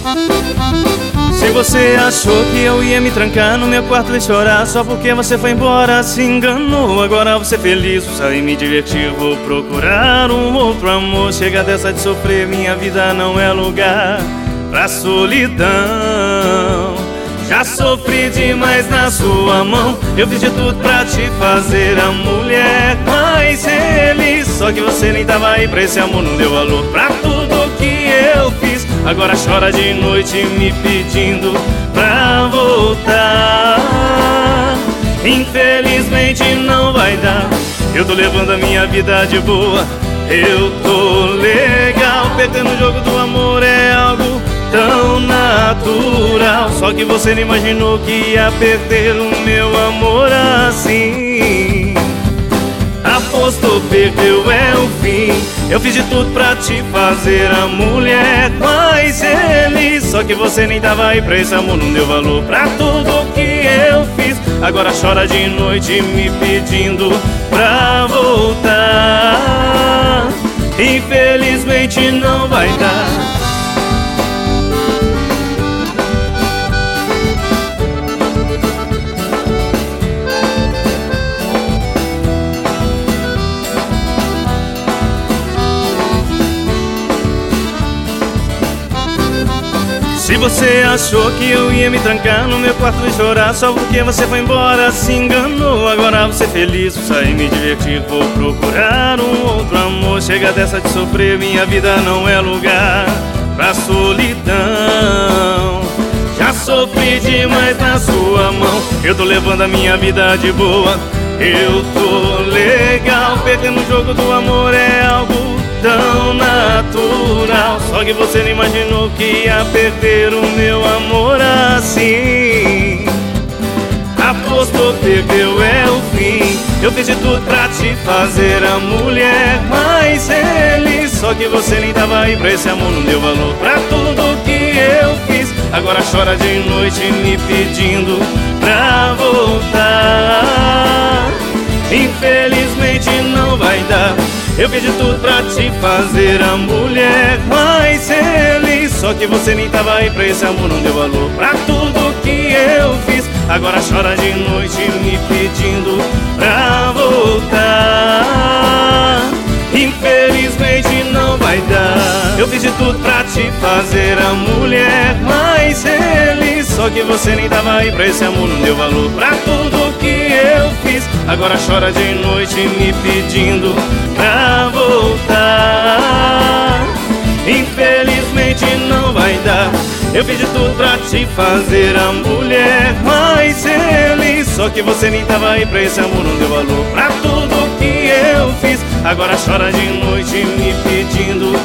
Se você achou que eu ia me trancar no meu quarto e chorar só porque você foi embora, se enganou. Agora você feliz, vou sair me divertir, vou procurar um outro amor. Chega dessa de sofrer, minha vida não é lugar pra solidão. Já sofri demais na sua mão, eu fiz de tudo pra te fazer a mulher mais feliz. Só que você nem tava aí pra esse amor, não deu valor pra tudo que eu fiz. Agora chora de noite me pedindo pra voltar. Infelizmente não vai dar, eu tô levando a minha vida de boa. Eu tô legal, perdendo o jogo do amor é algo tão natural. Só que você não imaginou que ia perder o meu amor assim. Apostou, perdeu, é o fim. Eu fiz de tudo pra te fazer a mulher mais feliz. Só que você nem tava aí pra esse amor, não deu valor pra tudo que eu fiz. Agora chora de noite me pedindo pra voltar. Infelizmente não vai dar. Se você achou que eu ia me trancar no meu quarto e chorar só porque você foi embora, se enganou. Agora você feliz, vou sair me divertir, vou procurar um outro amor. Chega dessa de sofrer, minha vida não é lugar pra solidão. Já sofri demais na sua mão, eu tô levando a minha vida de boa. Eu tô legal, perdendo o jogo do amor é algo tão natural. Só que você não imaginou que ia perder o meu amor assim. Apostou, perdeu, é o fim. Eu fiz de tudo pra te fazer a mulher mais feliz. Só que você nem tava aí pra esse amor, não deu valor pra tudo que eu fiz. Agora chora de noite me pedindo pra voltar. Infelizmente não vai dar, eu fiz de tudo pra te fazer a mulher mais feliz. Só que você nem tava aí pra esse amor, não deu valor pra tudo que eu fiz. Agora chora de noite me pedindo pra voltar. Infelizmente não vai dar, eu fiz de tudo pra te fazer a mulher mais feliz. Só que você nem tava aí pra esse amor, não deu valor pra tudo que eu fiz. Agora chora de noite me pedindo pra voltar. Infelizmente não vai dar, eu fiz de tudo pra te fazer a mulher mais feliz. Só que você nem tava aí pra esse amor, não deu valor pra tudo que eu fiz. Agora chora de noite me pedindo